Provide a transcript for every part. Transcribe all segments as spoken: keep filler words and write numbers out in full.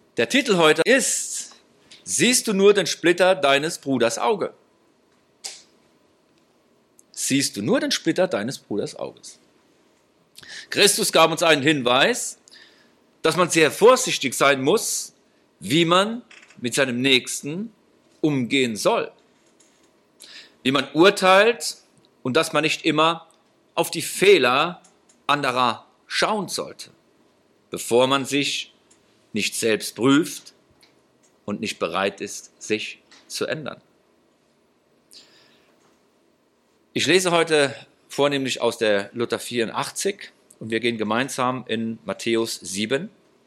Der Titel heute ist: Siehst du nur den Splitter deines Bruders Auge? Siehst du nur den Splitter deines Bruders Auges? Christus gab uns einen Hinweis, dass man sehr vorsichtig sein muss, wie man mit seinem Nächsten umgehen soll. Wie man urteilt und dass man nicht immer auf die Fehler anderer schauen sollte, bevor man sich nicht selbst prüft und nicht bereit ist, sich zu ändern. Ich lese heute vornehmlich aus der Luther vierundachtzig und wir gehen gemeinsam in Matthäus sieben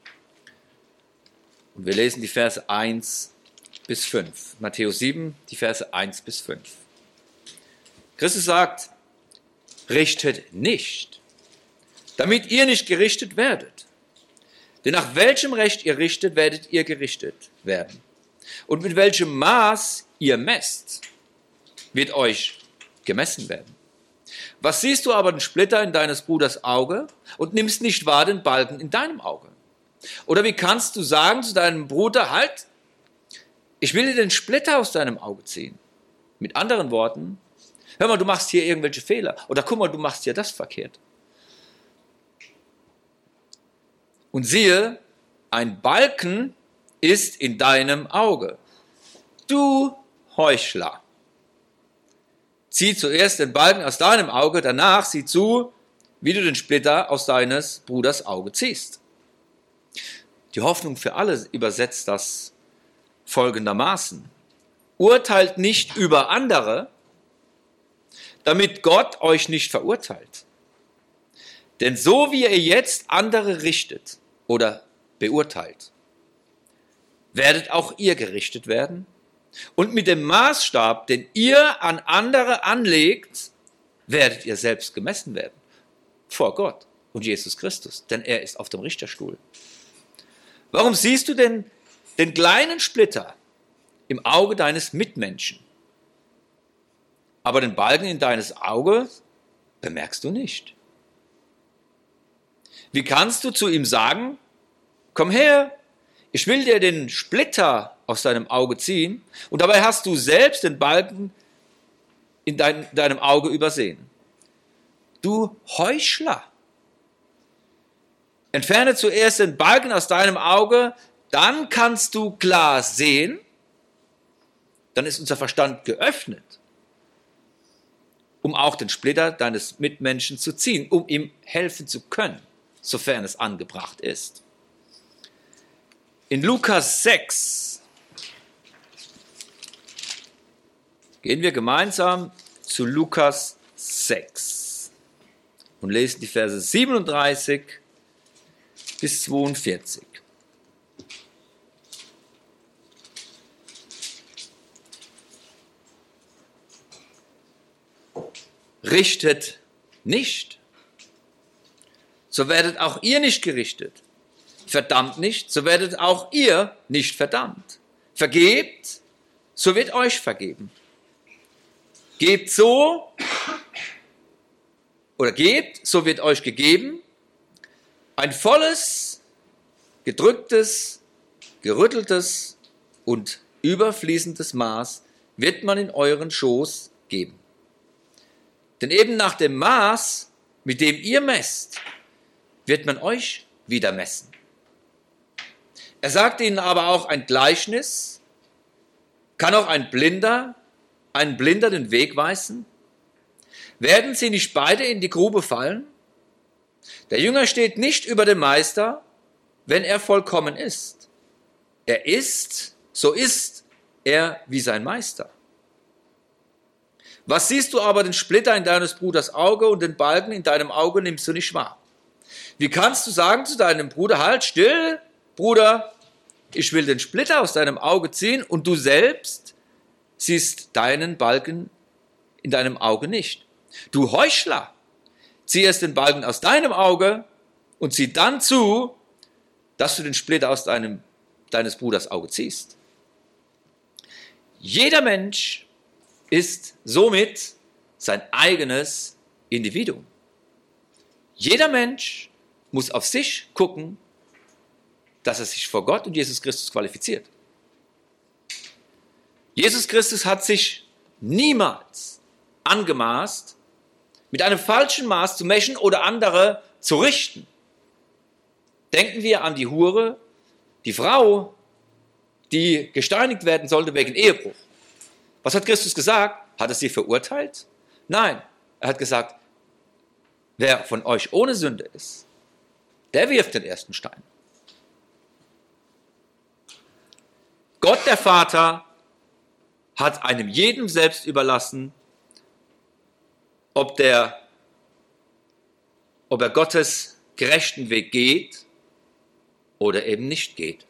und wir lesen die Verse eins bis fünf. Matthäus sieben, die Verse eins bis fünf. Christus sagt: Richtet nicht, damit ihr nicht gerichtet werdet. Denn nach welchem Recht ihr richtet, werdet ihr gerichtet werden. Und mit welchem Maß ihr messt, wird euch gemessen werden. Was siehst du aber den Splitter in deines Bruders Auge und nimmst nicht wahr den Balken in deinem Auge? Oder wie kannst du sagen zu deinem Bruder: Halt, ich will dir den Splitter aus deinem Auge ziehen? Mit anderen Worten: Hör mal, du machst hier irgendwelche Fehler. Oder guck mal, du machst hier das verkehrt. Und siehe, ein Balken ist in deinem Auge. Du Heuchler. Zieh zuerst den Balken aus deinem Auge, danach sieh zu, wie du den Splitter aus deines Bruders Auge ziehst. Die Hoffnung für alle übersetzt das folgendermaßen: Urteilt nicht über andere, damit Gott euch nicht verurteilt. Denn so wie ihr jetzt andere richtet oder beurteilt, werdet auch ihr gerichtet werden. Und mit dem Maßstab, den ihr an andere anlegt, werdet ihr selbst gemessen werden. Vor Gott und Jesus Christus, denn er ist auf dem Richterstuhl. Warum siehst du denn den kleinen Splitter im Auge deines Mitmenschen, aber den Balken in deines Auge bemerkst du nicht? Wie kannst du zu ihm sagen: Komm her, ich will dir den Splitter aus deinem Auge ziehen, und dabei hast du selbst den Balken in dein, deinem Auge übersehen? Du Heuchler! Entferne zuerst den Balken aus deinem Auge, dann kannst du klar sehen, dann ist unser Verstand geöffnet, um auch den Splitter deines Mitmenschen zu ziehen, um ihm helfen zu können, sofern es angebracht ist. In Lukas sechs gehen wir gemeinsam zu Lukas sechs und lesen die Verse siebenunddreißig bis zweiundvierzig. Richtet nicht, so werdet auch ihr nicht gerichtet. Verdammt nicht, so werdet auch ihr nicht verdammt. Vergebt, so wird euch vergeben. Gebt so, oder gebt, so wird euch gegeben. Ein volles, gedrücktes, gerütteltes und überfließendes Maß wird man in euren Schoß geben. Denn eben nach dem Maß, mit dem ihr messt, wird man euch wieder messen. Er sagt ihnen aber auch ein Gleichnis: Kann auch ein Blinder, ein Blinder den Weg weisen? Werden sie nicht beide in die Grube fallen? Der Jünger steht nicht über dem Meister, wenn er vollkommen ist. Er ist, so ist er wie sein Meister. Was siehst du aber den Splitter in deines Bruders Auge und den Balken in deinem Auge nimmst du nicht wahr? Wie kannst du sagen zu deinem Bruder: Halt, still, Bruder, ich will den Splitter aus deinem Auge ziehen, und du selbst siehst deinen Balken in deinem Auge nicht? Du Heuchler, zieh erst den Balken aus deinem Auge und sieh dann zu, dass du den Splitter aus deinem, deines Bruders Auge ziehst. Jeder Mensch ist somit sein eigenes Individuum. Jeder Mensch muss auf sich gucken dass er sich vor Gott und Jesus Christus qualifiziert. Jesus Christus hat sich niemals angemaßt, mit einem falschen Maß zu messen oder andere zu richten. Denken wir an die Hure, die Frau, die gesteinigt werden sollte wegen Ehebruch. Was hat Christus gesagt? Hat er sie verurteilt? Nein, er hat gesagt, wer von euch ohne Sünde ist, der wirft den ersten Stein. Gott, der Vater, hat einem jedem selbst überlassen, ob, der, ob er Gottes gerechten Weg geht oder eben nicht geht.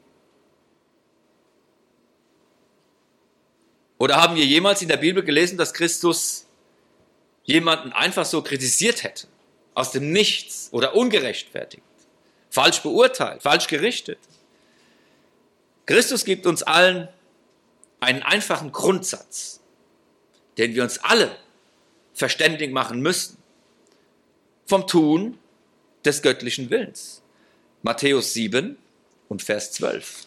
Oder haben wir jemals in der Bibel gelesen, dass Christus jemanden einfach so kritisiert hätte, aus dem Nichts oder ungerechtfertigt, falsch beurteilt, falsch gerichtet? Christus gibt uns allen einen einfachen Grundsatz, den wir uns alle verständig machen müssen, vom Tun des göttlichen Willens. Matthäus sieben und Vers zwölf.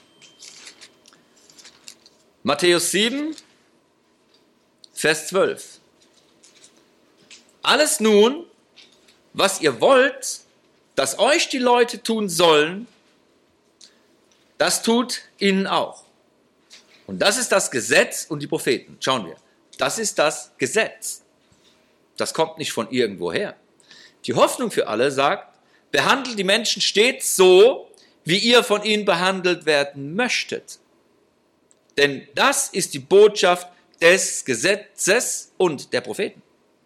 Matthäus sieben, Vers zwölf. Alles nun, was ihr wollt, dass euch die Leute tun sollen, das tut ihnen auch. Und das ist das Gesetz und die Propheten. Schauen wir, das ist das Gesetz. Das kommt nicht von irgendwoher. Die Hoffnung für alle sagt, behandelt die Menschen stets so, wie ihr von ihnen behandelt werden möchtet. Denn das ist die Botschaft des Gesetzes und der Propheten.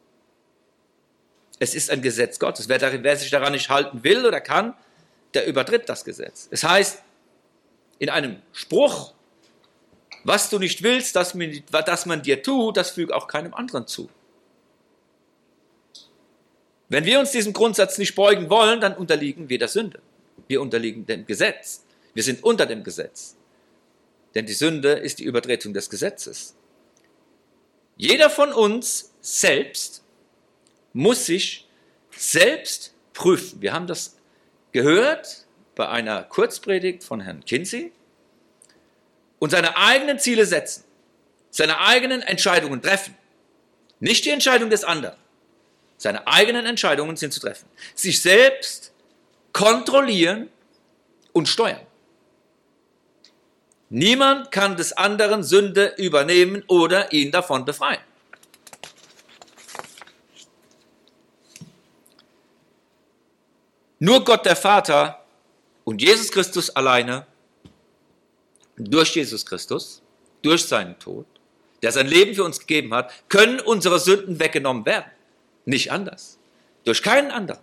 Es ist ein Gesetz Gottes. Wer, darin, wer sich daran nicht halten will oder kann, der übertritt das Gesetz. Es heißt in einem Spruch, was du nicht willst, dass man, dass man dir tut, das füge auch keinem anderen zu. Wenn wir uns diesem Grundsatz nicht beugen wollen, dann unterliegen wir der Sünde. Wir unterliegen dem Gesetz. Wir sind unter dem Gesetz. Denn die Sünde ist die Übertretung des Gesetzes. Jeder von uns selbst muss sich selbst prüfen. Wir haben das gehört bei einer Kurzpredigt von Herrn Kinsey. Und seine eigenen Ziele setzen, seine eigenen Entscheidungen treffen. Nicht die Entscheidung des anderen. Seine eigenen Entscheidungen sind zu treffen. Sich selbst kontrollieren und steuern. Niemand kann des anderen Sünde übernehmen oder ihn davon befreien. Nur Gott der Vater und Jesus Christus alleine, durch Jesus Christus, durch seinen Tod, der sein Leben für uns gegeben hat, können unsere Sünden weggenommen werden. Nicht anders. Durch keinen anderen.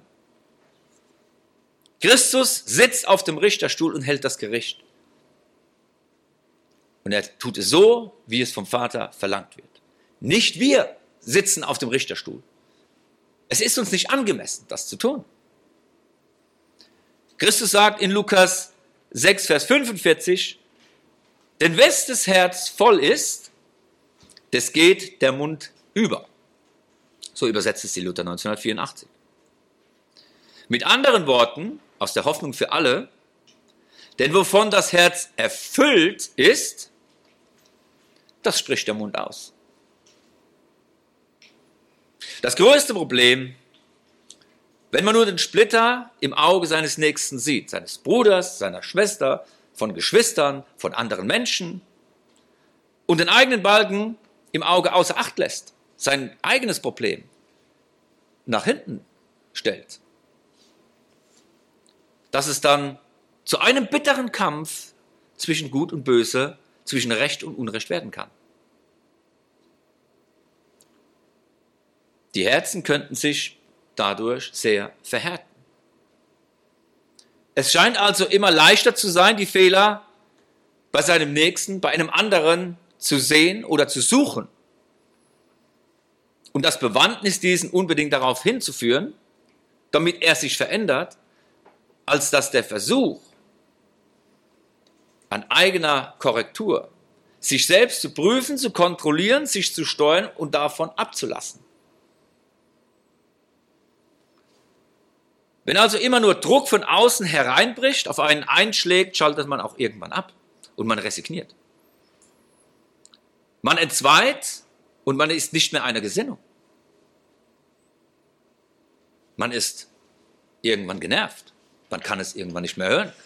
Christus sitzt auf dem Richterstuhl und hält das Gericht. Und er tut es so, wie es vom Vater verlangt wird. Nicht wir sitzen auf dem Richterstuhl. Es ist uns nicht angemessen, das zu tun. Christus sagt in Lukas sechs, Vers fünfundvierzig, denn wes das Herz voll ist, des geht der Mund über. So übersetzt es die Luther neunzehnhundertvierundachtzig. Mit anderen Worten, aus der Hoffnung für alle, denn wovon das Herz erfüllt ist, das spricht der Mund aus. Das größte Problem, wenn man nur den Splitter im Auge seines Nächsten sieht, seines Bruders, seiner Schwester, von Geschwistern, von anderen Menschen und den eigenen Balken im Auge außer Acht lässt, sein eigenes Problem nach hinten stellt, dass es dann zu einem bitteren Kampf zwischen Gut und Böse, zwischen Recht und Unrecht werden kann. Die Herzen könnten sich dadurch sehr verhärten. Es scheint also immer leichter zu sein, die Fehler bei seinem Nächsten, bei einem anderen zu sehen oder zu suchen. Und das Bewandtnis diesen unbedingt darauf hinzuführen, damit er sich verändert, als dass der Versuch an eigener Korrektur, sich selbst zu prüfen, zu kontrollieren, sich zu steuern und davon abzulassen. Wenn also immer nur Druck von außen hereinbricht, auf einen einschlägt, schaltet man auch irgendwann ab und man resigniert. Man entzweit und man ist nicht mehr einer Gesinnung. Man ist irgendwann genervt. Man kann es irgendwann nicht mehr hören.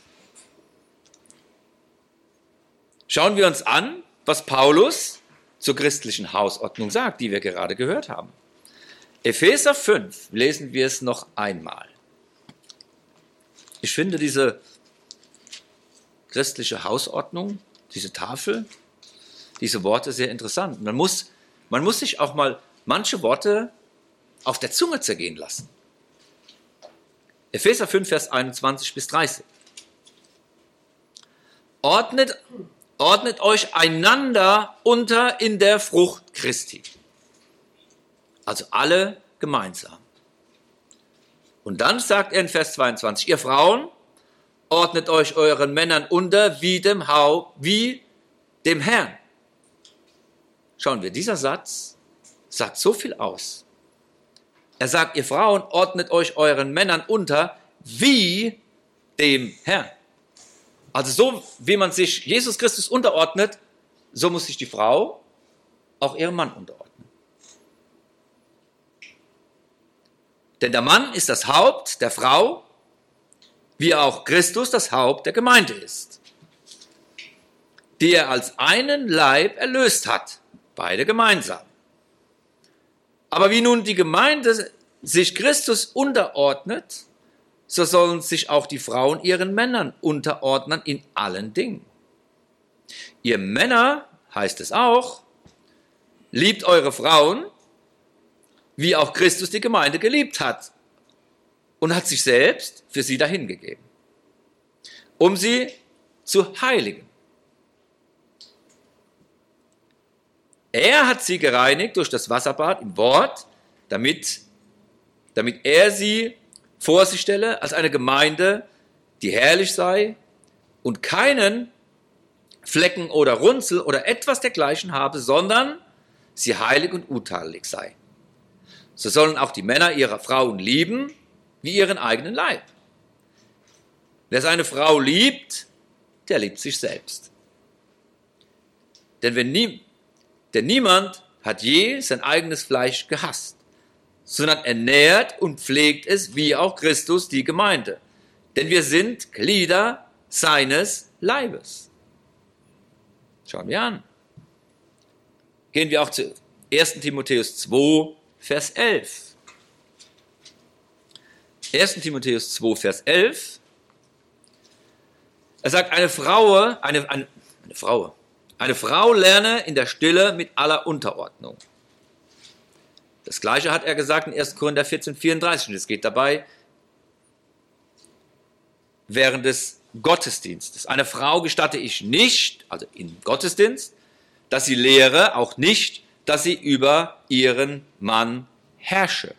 Schauen wir uns an, was Paulus zur christlichen Hausordnung sagt, die wir gerade gehört haben. Epheser fünf, lesen wir es noch einmal. Ich finde diese christliche Hausordnung, diese Tafel, diese Worte sehr interessant. Man muss, man muss sich auch mal manche Worte auf der Zunge zergehen lassen. Epheser fünf, Vers einundzwanzig bis dreißig. Ordnet, ordnet euch einander unter in der Frucht Christi. Also alle gemeinsam. Und dann sagt er in Vers zweiundzwanzig, ihr Frauen, ordnet euch euren Männern unter wie dem Haupt, wie dem Herrn. Schauen wir, dieser Satz sagt so viel aus. Er sagt, ihr Frauen, ordnet euch euren Männern unter wie dem Herrn. Also so, wie man sich Jesus Christus unterordnet, so muss sich die Frau auch ihrem Mann unterordnen. Denn der Mann ist das Haupt der Frau, wie auch Christus das Haupt der Gemeinde ist, die er als einen Leib erlöst hat, beide gemeinsam. Aber wie nun die Gemeinde sich Christus unterordnet, so sollen sich auch die Frauen ihren Männern unterordnen in allen Dingen. Ihr Männer, heißt es auch, liebt eure Frauen, wie auch Christus die Gemeinde geliebt hat und hat sich selbst für sie dahingegeben, um sie zu heiligen. Er hat sie gereinigt durch das Wasserbad im Wort, damit, damit er sie vor sich stelle als eine Gemeinde, die herrlich sei und keinen Flecken oder Runzel oder etwas dergleichen habe, sondern sie heilig und untadelig sei. So sollen auch die Männer ihre Frauen lieben, wie ihren eigenen Leib. Wer seine Frau liebt, der liebt sich selbst. Denn, wenn nie, denn niemand hat je sein eigenes Fleisch gehasst, sondern ernährt und pflegt es, wie auch Christus die Gemeinde. Denn wir sind Glieder seines Leibes. Schauen wir an. Gehen wir auch zu ersten Timotheus zwei, Vers elf. ersten Timotheus zwei, Vers elf. Er sagt, eine Frau, eine, eine, eine Frau, eine Frau lerne in der Stille mit aller Unterordnung. Das Gleiche hat er gesagt in ersten Korinther vierzehn, vierunddreißig. Und es geht dabei während des Gottesdienstes. Eine Frau gestatte ich nicht, also im Gottesdienst, dass sie lehre, auch nicht, dass sie über ihren Mann herrsche.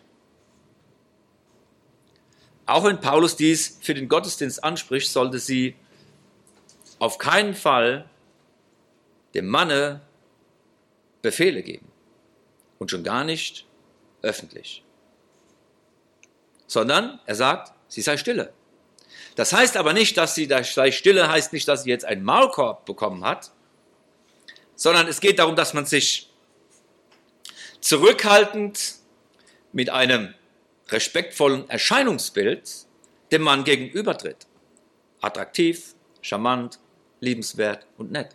Auch wenn Paulus dies für den Gottesdienst anspricht, sollte sie auf keinen Fall dem Manne Befehle geben. Und schon gar nicht öffentlich. Sondern er sagt, sie sei stille. Das heißt aber nicht, dass sie da sei stille, heißt nicht, dass sie jetzt einen Maulkorb bekommen hat, sondern es geht darum, dass man sich zurückhaltend mit einem respektvollen Erscheinungsbild dem Mann gegenübertritt. Attraktiv, charmant, liebenswert und nett.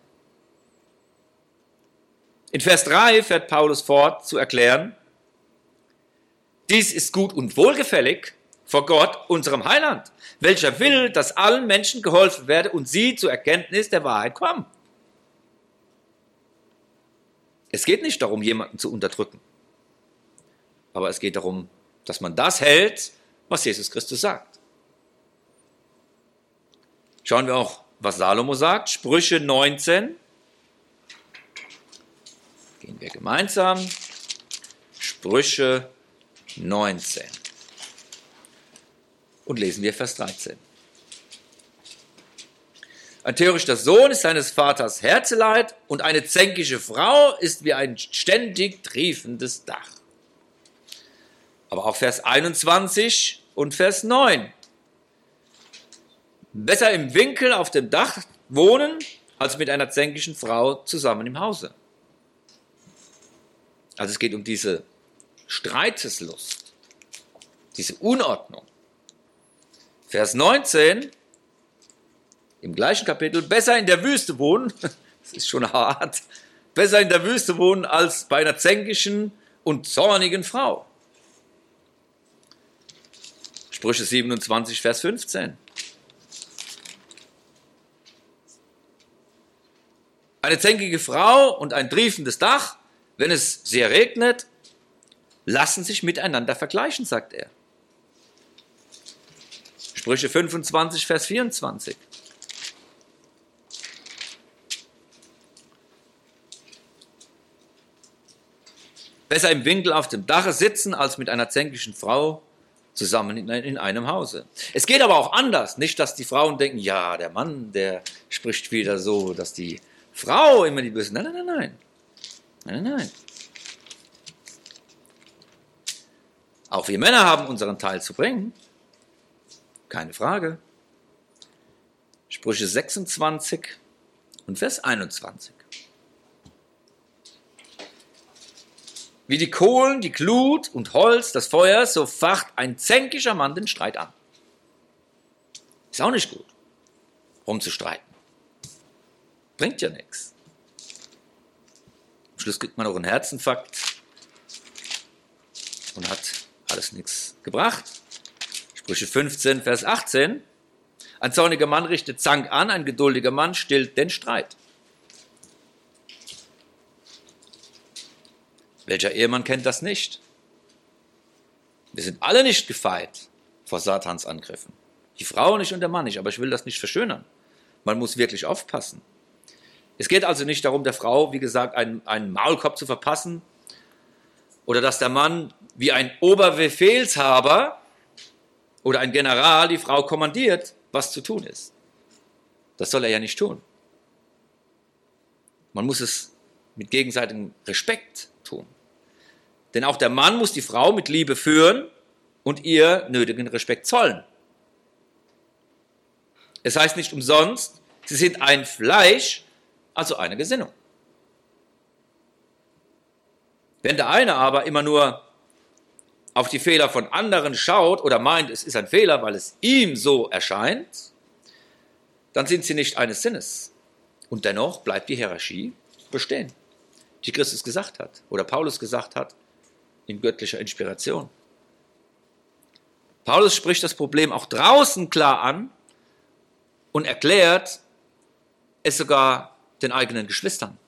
In Vers drei fährt Paulus fort zu erklären, dies ist gut und wohlgefällig vor Gott, unserem Heiland, welcher will, dass allen Menschen geholfen werde und sie zur Erkenntnis der Wahrheit kommen. Es geht nicht darum, jemanden zu unterdrücken, aber es geht darum, dass man das hält, was Jesus Christus sagt. Schauen wir auch, was Salomo sagt, Sprüche neunzehn. Gehen wir gemeinsam. Sprüche neunzehn. Und lesen wir Vers dreizehn. Ein törichter Sohn ist seines Vaters Herzeleid und eine zänkische Frau ist wie ein ständig triefendes Dach. Aber auch Vers einundzwanzig und Vers neun. Besser im Winkel auf dem Dach wohnen, als mit einer zänkischen Frau zusammen im Hause. Also es geht um diese Streiteslust, diese Unordnung. Vers neunzehn, im gleichen Kapitel, besser in der Wüste wohnen, das ist schon hart, besser in der Wüste wohnen als bei einer zänkischen und zornigen Frau. Sprüche siebenundzwanzig, Vers fünfzehn. Eine zänkige Frau und ein triefendes Dach, wenn es sehr regnet, lassen sich miteinander vergleichen, sagt er. Sprüche fünfundzwanzig, Vers vierundzwanzig. Besser im Winkel auf dem Dache sitzen, als mit einer zänkischen Frau zusammen in, in einem Hause. Es geht aber auch anders. Nicht, dass die Frauen denken, ja, der Mann, der spricht wieder so, dass die Frau immer die Böse. Nein, nein, nein, nein. Nein, nein, nein. Auch wir Männer haben unseren Teil zu bringen. Keine Frage. Sprüche sechsundzwanzig und Vers einundzwanzig. Wie die Kohlen, die Glut und Holz, das Feuer, so facht ein zänkischer Mann den Streit an. Ist auch nicht gut, rumzustreiten. Bringt ja nichts. Am Schluss kriegt man auch einen Herzinfarkt und hat alles nichts gebracht. Sprüche fünfzehn, Vers achtzehn. Ein zorniger Mann richtet Zank an, ein geduldiger Mann stillt den Streit. Welcher Ehemann kennt das nicht? Wir sind alle nicht gefeit vor Satans Angriffen. Die Frau nicht und der Mann nicht, aber ich will das nicht verschönern. Man muss wirklich aufpassen. Es geht also nicht darum, der Frau, wie gesagt, einen, einen Maulkorb zu verpassen oder dass der Mann wie ein Oberbefehlshaber oder ein General die Frau kommandiert, was zu tun ist. Das soll er ja nicht tun. Man muss es mit gegenseitigem Respekt tun. Denn auch der Mann muss die Frau mit Liebe führen und ihr nötigen Respekt zollen. Es heißt nicht umsonst, sie sind ein Fleisch, also eine Gesinnung. Wenn der eine aber immer nur auf die Fehler von anderen schaut oder meint, es ist ein Fehler, weil es ihm so erscheint, dann sind sie nicht eines Sinnes. Und dennoch bleibt die Hierarchie bestehen, die Christus gesagt hat oder Paulus gesagt hat in göttlicher Inspiration. Paulus spricht das Problem auch draußen klar an und erklärt es sogar den eigenen Geschwistern,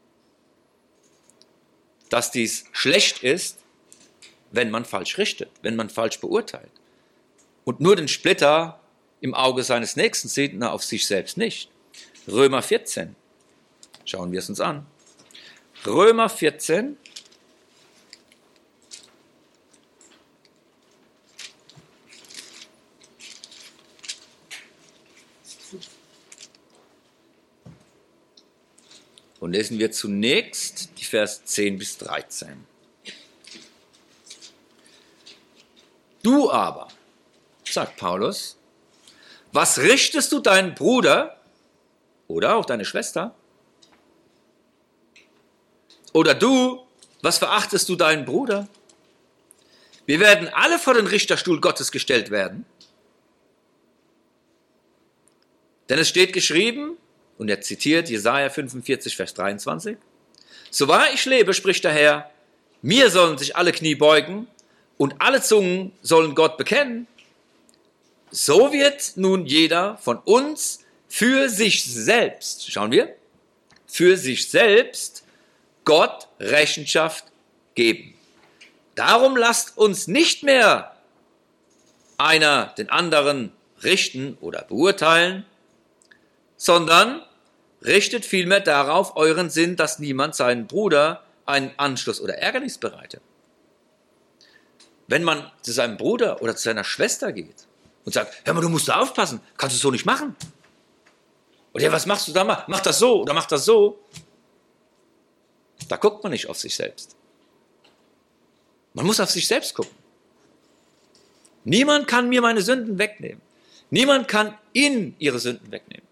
dass dies schlecht ist, wenn man falsch richtet, wenn man falsch beurteilt und nur den Splitter im Auge seines Nächsten sieht, na, auf sich selbst nicht. Römer vierzehn, schauen wir es uns an. Römer vierzehn, und lesen wir zunächst die Vers zehn bis dreizehn. Du aber, sagt Paulus, was richtest du deinen Bruder oder auch deine Schwester? Oder du, was verachtest du deinen Bruder? Wir werden alle vor den Richterstuhl Gottes gestellt werden. Denn es steht geschrieben, und er zitiert Jesaja fünfundvierzig, Vers dreiundzwanzig, so wahr ich lebe, spricht der Herr, mir sollen sich alle Knie beugen und alle Zungen sollen Gott bekennen. So wird nun jeder von uns für sich selbst, schauen wir, für sich selbst Gott Rechenschaft geben. Darum lasst uns nicht mehr einer den anderen richten oder beurteilen, sondern richtet vielmehr darauf euren Sinn, dass niemand seinen Bruder einen Anschluss oder Ärgernis bereitet. Wenn man zu seinem Bruder oder zu seiner Schwester geht und sagt, hör mal, du musst da aufpassen, kannst du so nicht machen. Oder ja, was machst du da mal? Mach das so oder mach das so. Da guckt man nicht auf sich selbst. Man muss auf sich selbst gucken. Niemand kann mir meine Sünden wegnehmen. Niemand kann ihnen ihre Sünden wegnehmen.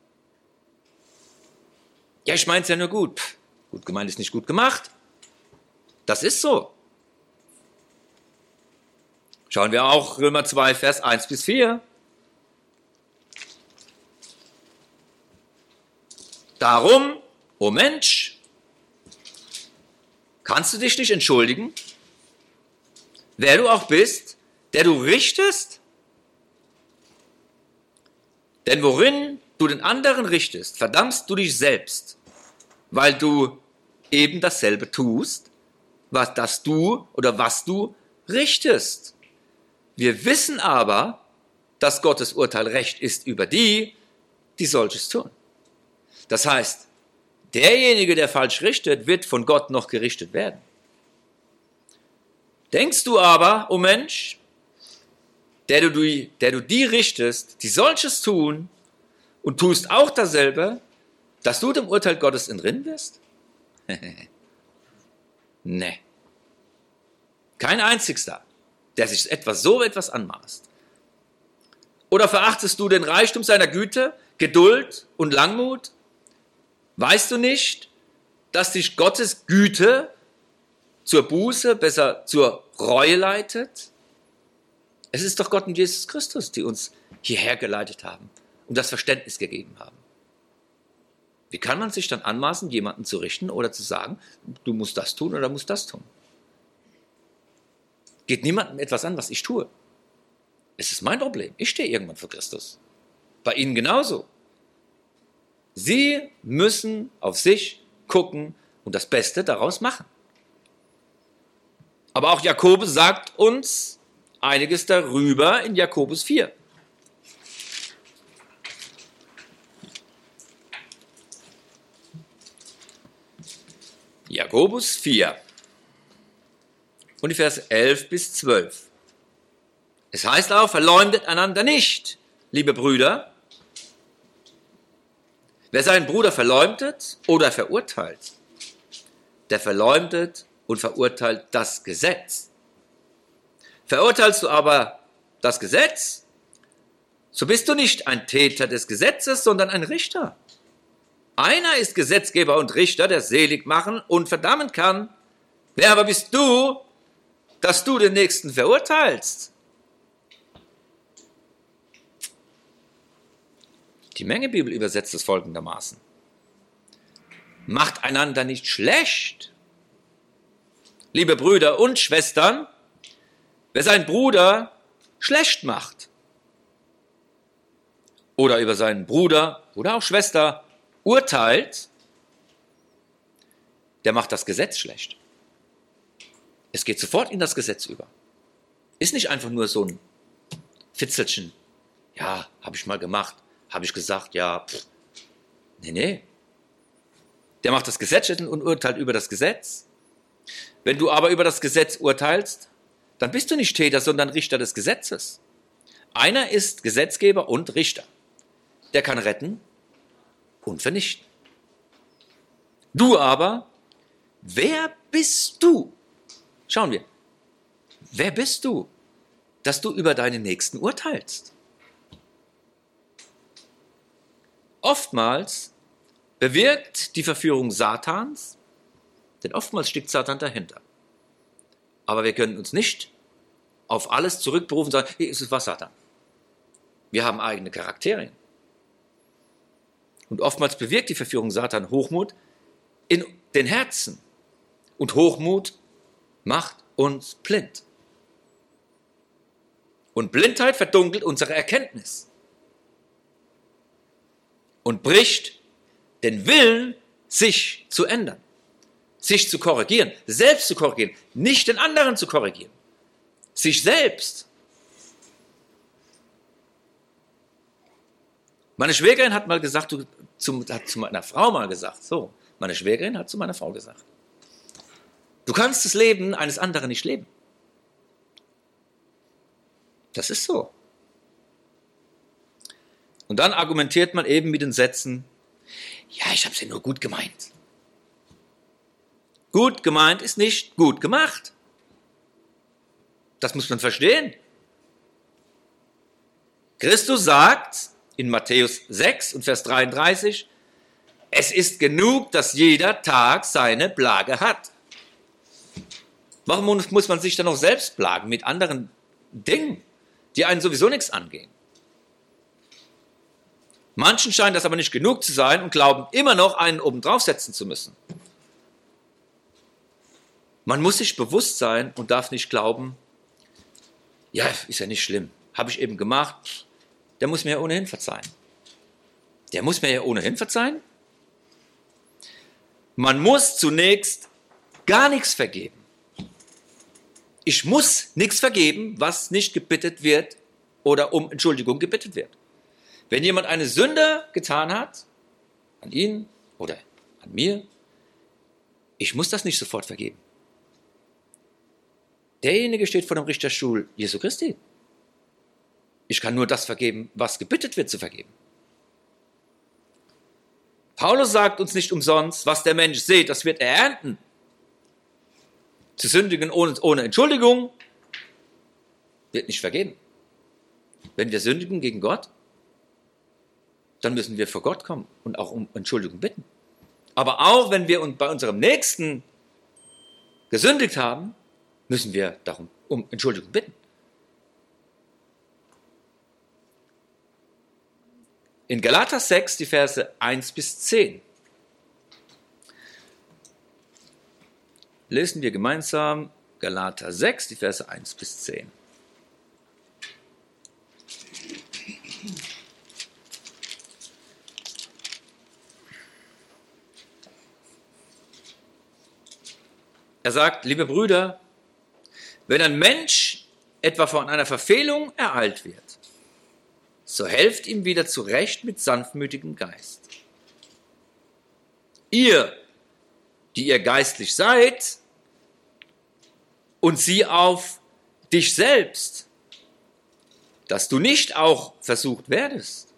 Ja, ich meine es ja nur gut. Pff, gut gemeint ist nicht gut gemacht. Das ist so. Schauen wir auch Römer zwei, Vers eins bis vier. Darum, o Mensch, kannst du dich nicht entschuldigen, wer du auch bist, der du richtest? Denn worin du den anderen richtest, verdammst du dich selbst, weil du eben dasselbe tust, was das du oder was du richtest. Wir wissen aber, dass Gottes Urteil recht ist über die, die solches tun. Das heißt, derjenige, der falsch richtet, wird von Gott noch gerichtet werden. Denkst du aber, o Mensch, der du, der du die richtest, die solches tun und tust auch dasselbe, dass du dem Urteil Gottes entrinnen wirst? Nee. Kein einzigster, der sich etwas so etwas anmaßt. Oder verachtest du den Reichtum seiner Güte, Geduld und Langmut? Weißt du nicht, dass dich Gottes Güte zur Buße, besser zur Reue leitet? Es ist doch Gott und Jesus Christus, die uns hierher geleitet haben und das Verständnis gegeben haben. Wie kann man sich dann anmaßen, jemanden zu richten oder zu sagen, du musst das tun oder musst das tun? Geht niemandem etwas an, was ich tue. Es ist mein Problem. Ich stehe irgendwann für Christus. Bei Ihnen genauso. Sie müssen auf sich gucken und das Beste daraus machen. Aber auch Jakobus sagt uns einiges darüber in Jakobus vier. Jakobus vier. Und die Verse elf bis zwölf. Es heißt auch, verleumdet einander nicht, liebe Brüder. Wer seinen Bruder verleumdet oder verurteilt, der verleumdet und verurteilt das Gesetz. Verurteilst du aber das Gesetz, so bist du nicht ein Täter des Gesetzes, sondern ein Richter. Einer ist Gesetzgeber und Richter, der selig machen und verdammen kann. Wer aber bist du, dass du den Nächsten verurteilst? Die Mengebibel übersetzt es folgendermaßen. Macht einander nicht schlecht. Liebe Brüder und Schwestern, wer seinen Bruder schlecht macht oder über seinen Bruder oder auch Schwester urteilt, der macht das Gesetz schlecht. Es geht sofort in das Gesetz über. Ist nicht einfach nur so ein Fitzelchen. Ja, habe ich mal gemacht, habe ich gesagt, ja. Pff. Nee, nee. Der macht das Gesetz und urteilt über das Gesetz. Wenn du aber über das Gesetz urteilst, dann bist du nicht Täter, sondern Richter des Gesetzes. Einer ist Gesetzgeber und Richter. Der kann retten und vernichten. Du aber, wer bist du? Schauen wir. Wer bist du, dass du über deinen Nächsten urteilst? Oftmals bewirkt die Verführung Satans, denn oftmals steckt Satan dahinter. Aber wir können uns nicht auf alles zurückberufen und sagen, hey, es war Satan. Wir haben eigene Charaktere. Und oftmals bewirkt die Verführung Satan Hochmut in den Herzen. Und Hochmut macht uns blind. Und Blindheit verdunkelt unsere Erkenntnis. Und bricht den Willen, sich zu ändern. Sich zu korrigieren, selbst zu korrigieren, nicht den anderen zu korrigieren. Sich selbst. Meine Schwägerin hat mal gesagt, du, zu, hat zu meiner Frau mal gesagt, so, meine Schwägerin hat zu meiner Frau gesagt, du kannst das Leben eines anderen nicht leben. Das ist so. Und dann argumentiert man eben mit den Sätzen, ja, ich habe es ja nur gut gemeint. Gut gemeint ist nicht gut gemacht. Das muss man verstehen. Christus sagt in Matthäus sechs und Vers dreiunddreißig, es ist genug, dass jeder Tag seine Plage hat. Warum muss man sich dann noch selbst plagen mit anderen Dingen, die einen sowieso nichts angehen? Manchen scheint das aber nicht genug zu sein und glauben immer noch, einen oben draufsetzen zu müssen. Man muss sich bewusst sein und darf nicht glauben, ja, ist ja nicht schlimm, habe ich eben gemacht, der muss mir ja ohnehin verzeihen. Der muss mir ja ohnehin verzeihen? Man muss zunächst gar nichts vergeben. Ich muss nichts vergeben, was nicht gebittet wird oder um Entschuldigung gebittet wird. Wenn jemand eine Sünde getan hat, an ihn oder an mir, ich muss das nicht sofort vergeben. Derjenige steht vor dem Richterstuhl Jesu Christi. Ich kann nur das vergeben, was gebittet wird zu vergeben. Paulus sagt uns nicht umsonst, was der Mensch sät, das wird er ernten. Zu sündigen ohne, ohne Entschuldigung wird nicht vergeben. Wenn wir sündigen gegen Gott, dann müssen wir vor Gott kommen und auch um Entschuldigung bitten. Aber auch wenn wir bei unserem Nächsten gesündigt haben, müssen wir darum um Entschuldigung bitten. In Galater sechs, die Verse eins bis zehn, lesen wir gemeinsam Galater sechs, die Verse eins bis zehn. Er sagt, liebe Brüder, wenn ein Mensch etwa von einer Verfehlung ereilt wird, so helft ihm wieder zurecht mit sanftmütigem Geist. Ihr, die ihr geistlich seid, und sieh auf dich selbst, dass du nicht auch versucht werdest.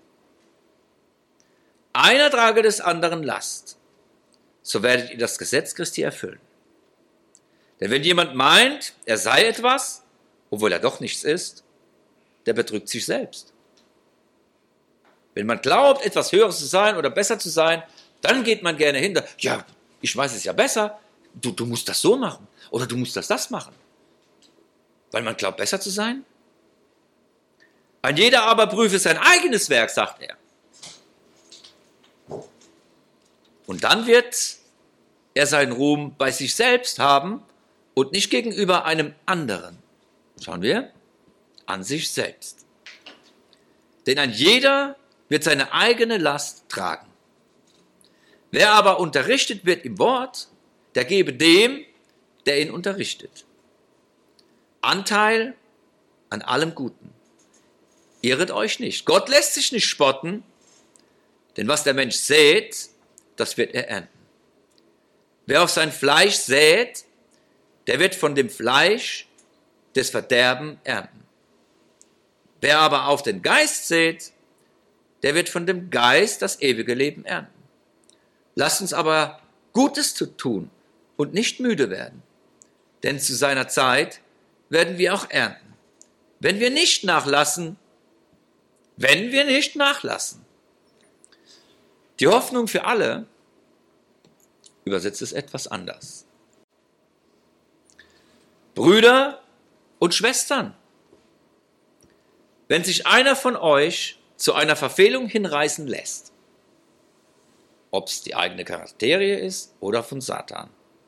Einer trage des anderen Last, so werdet ihr das Gesetz Christi erfüllen. Denn wenn jemand meint, er sei etwas, obwohl er doch nichts ist, der betrügt sich selbst. Wenn man glaubt, etwas Höheres zu sein oder besser zu sein, dann geht man gerne hinter. Ja, ich weiß es ja besser. Du, du musst das so machen oder du musst das das machen. Weil man glaubt, besser zu sein? Ein jeder aber prüfe sein eigenes Werk, sagt er. Und dann wird er seinen Ruhm bei sich selbst haben und nicht gegenüber einem anderen. Schauen wir, an sich selbst. Denn ein jeder wird seine eigene Last tragen. Wer aber unterrichtet wird im Wort, der gebe dem, der ihn unterrichtet, Anteil an allem Guten. Irret euch nicht. Gott lässt sich nicht spotten, denn was der Mensch sät, das wird er ernten. Wer auf sein Fleisch sät, der wird von dem Fleisch des Verderben ernten. Wer aber auf den Geist sät, der wird von dem Geist das ewige Leben ernten. Lasst uns aber Gutes zu tun und nicht müde werden, denn zu seiner Zeit werden wir auch ernten, wenn wir nicht nachlassen, wenn wir nicht nachlassen. Die Hoffnung für alle übersetzt es etwas anders. Brüder und Schwestern, wenn sich einer von euch zu einer Verfehlung hinreißen lässt, ob es die eigene Charakterie ist oder von Satan,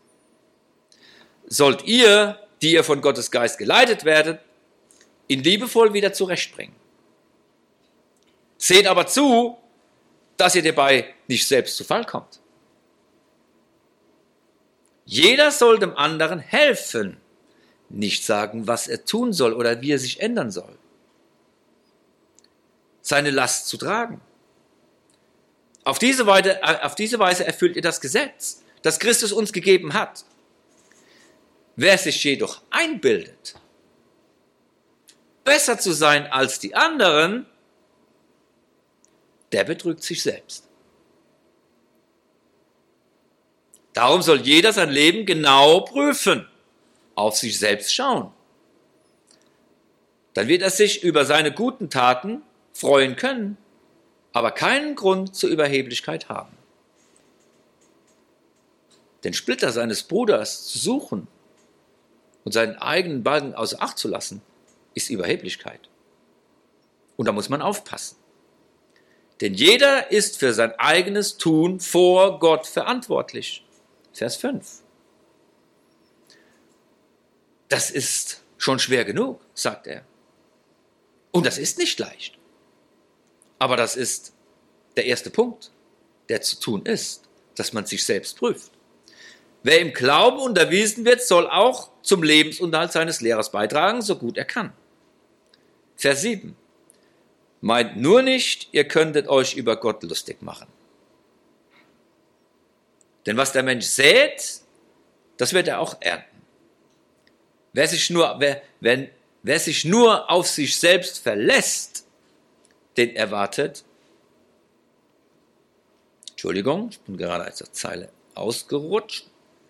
sollt ihr, die ihr von Gottes Geist geleitet werdet, ihn liebevoll wieder zurechtbringen. Seht aber zu, dass ihr dabei nicht selbst zu Fall kommt. Jeder soll dem anderen helfen, nicht sagen, was er tun soll oder wie er sich ändern soll. Seine Last zu tragen. Auf diese Weise, auf diese Weise erfüllt ihr das Gesetz, das Christus uns gegeben hat. Wer sich jedoch einbildet, besser zu sein als die anderen, der betrügt sich selbst. Darum soll jeder sein Leben genau prüfen, auf sich selbst schauen. Dann wird er sich über seine guten Taten freuen können, aber keinen Grund zur Überheblichkeit haben. Den Splitter seines Bruders zu suchen und seinen eigenen Balken außer Acht zu lassen, ist Überheblichkeit. Und da muss man aufpassen. Denn jeder ist für sein eigenes Tun vor Gott verantwortlich. Vers fünf. Das ist schon schwer genug, sagt er. Und das ist nicht leicht. Aber das ist der erste Punkt, der zu tun ist, dass man sich selbst prüft. Wer im Glauben unterwiesen wird, soll auch zum Lebensunterhalt seines Lehrers beitragen, so gut er kann. Vers sieben. Meint nur nicht, ihr könntet euch über Gott lustig machen. Denn was der Mensch sät, das wird er auch ernten. Wer sich nur, wer, wenn, wer sich nur auf sich selbst verlässt, den erwartet, Entschuldigung, ich bin gerade aus der Zeile ausgerutscht.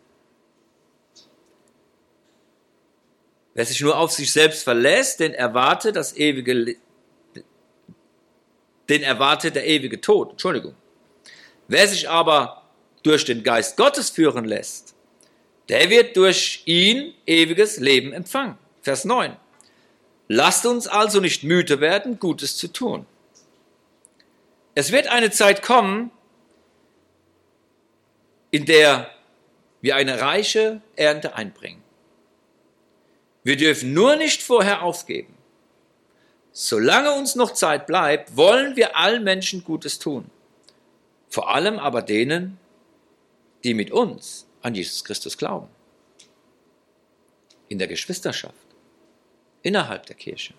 Wer sich nur auf sich selbst verlässt, den erwartet das ewige, den erwartet der ewige Tod. Entschuldigung. Wer sich aber durch den Geist Gottes führen lässt, der wird durch ihn ewiges Leben empfangen. Vers neun. Lasst uns also nicht müde werden, Gutes zu tun. Es wird eine Zeit kommen, in der wir eine reiche Ernte einbringen. Wir dürfen nur nicht vorher aufgeben. Solange uns noch Zeit bleibt, wollen wir allen Menschen Gutes tun. Vor allem aber denen, die mit uns an Jesus Christus glauben. In der Geschwisterschaft, innerhalb der Kirche.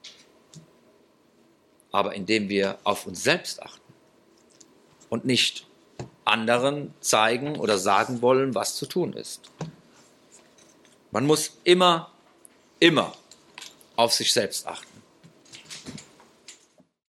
Aber indem wir auf uns selbst achten und nicht anderen zeigen oder sagen wollen, was zu tun ist. Man muss immer, immer auf sich selbst achten.